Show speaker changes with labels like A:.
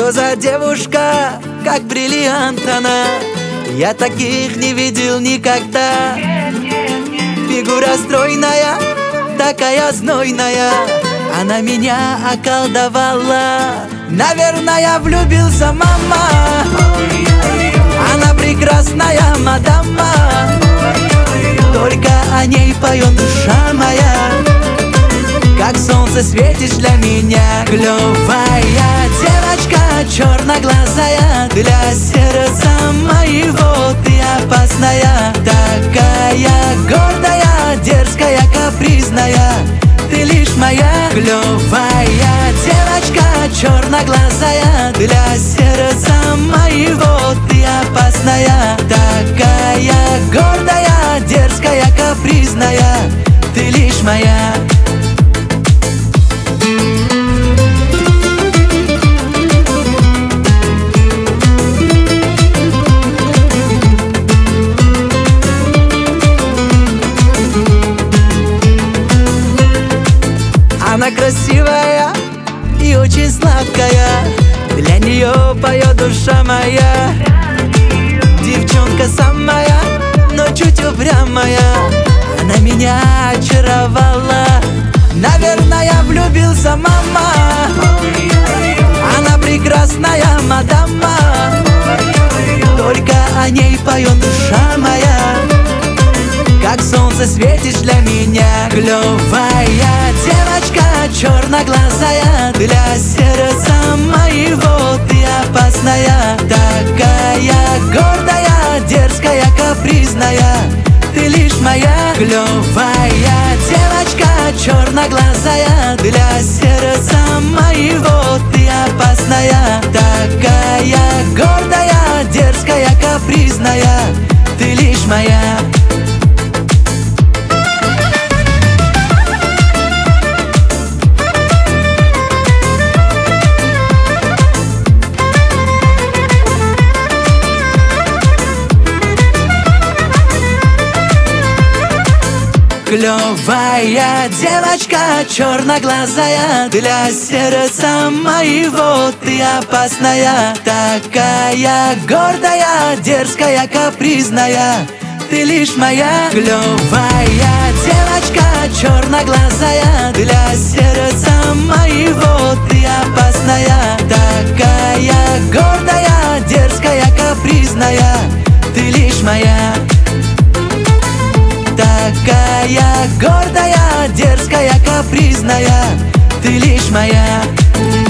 A: Что за девушка, как бриллиант она? Я таких не видел никогда. Фигура стройная, такая знойная, она меня околдовала. Наверное, влюбился, мама. Она прекрасная мадама, только о ней поет душа моя. Как солнце светишь для меня, клевая девочка, черноглазая. Для сердца моего ты опасная, такая гордая, дерзкая, капризная. Ты лишь моя клевая девочка, черноглазая. Для сердца моего ты опасная, такая гордая, дерзкая, капризная. Ты лишь моя. Она красивая и очень сладкая, для нее поет душа моя. Девчонка самая, но чуть упрямая, она меня очаровала. Наверное, влюбился, мама. Она прекрасная мадама, только о ней поет душа моя. Как солнце светишь для меня, клевая девочка, черноглазая. Для сердца моего ты опасная, такая гордая, дерзкая, капризная. Ты лишь моя клевая девочка, черноглазая. Для сердца моего ты опасная, такая гордая, дерзкая, капризная. Ты лишь моя. Клевая девочка, черноглазая. Для сердца моего ты опасная, такая гордая, дерзкая, капризная. Ты лишь моя клевая девочка, черноглазая. Для сердца моего ты опасная, такая гордая, дерзкая, капризная. Ты лишь моя. Такая гордая, дерзкая, капризная. Ты лишь моя.